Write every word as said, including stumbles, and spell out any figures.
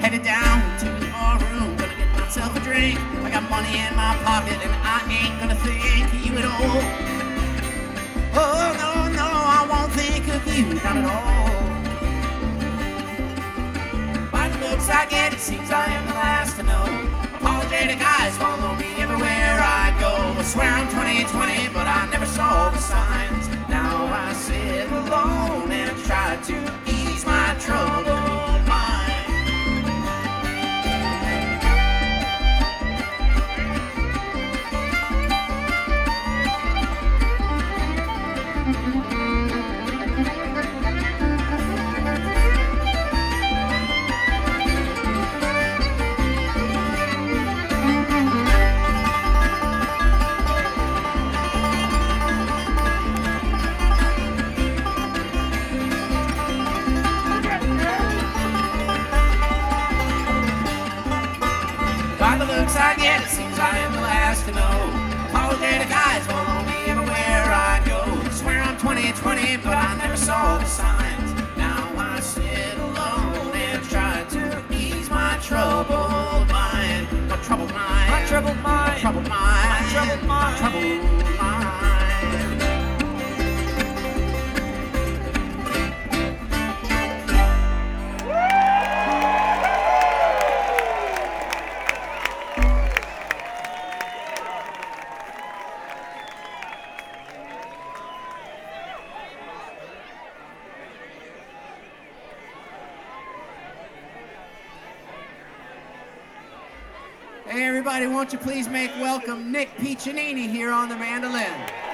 headed down to the barroom, gonna get myself a drink. I got money in my pocket and I ain't gonna think of you at all. Oh no, no, I won't think of you, not at all. By the looks I get, it seems I am the last to know. Apologetic eyes follow me everywhere I go. I swear I'm twenty twenty, but I never saw the signs. Now I sit alone and try to ease my troubled mind. By the looks I get, it seems I am the last to know. Apologetic eyes follow me everywhere I go. I swear I'm twenty twenty, but I never saw the signs. Now I sit alone and try to ease my troubled mind. My troubled mind. My troubled mind. My troubled mind. My troubled mind. My troubled mind. Hey everybody, won't you please make welcome Nick Piccinini here on the mandolin.